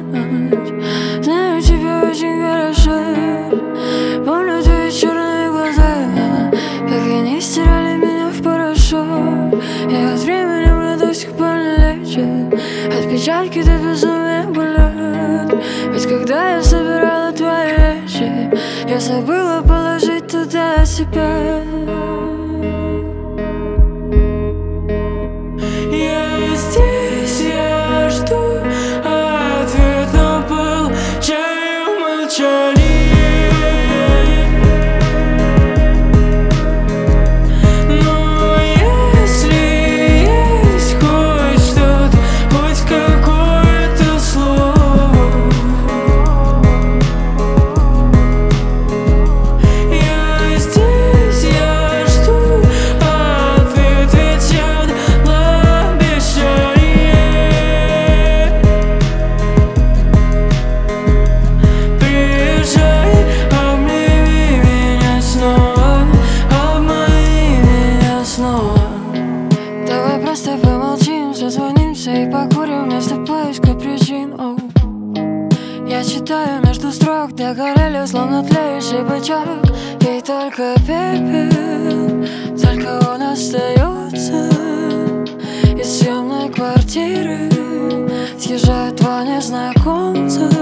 Знаю тебя очень хорошо. Помню твои черные глаза, как они стирали меня в порошок. И от времени мне до сих пор не лечат отпечатки до безумия болят. Ведь когда я собирала твои вещи, я забыла положить туда себя. Я здесь, я жду ответ, но получаю молчание. Но если есть хоть что-то, хоть какое-то слово, я здесь, я жду ответ, ведь я дала обещание. Приезжай, обними меня снова, обмани меня снова. Давай просто помолчим, созвонимся и покурим вместо поиска причин. Я читаю между строк, догорели, словно тлеющий бычок. И только пепел, только он остается. Из съемной квартиры съезжают два незнакомца.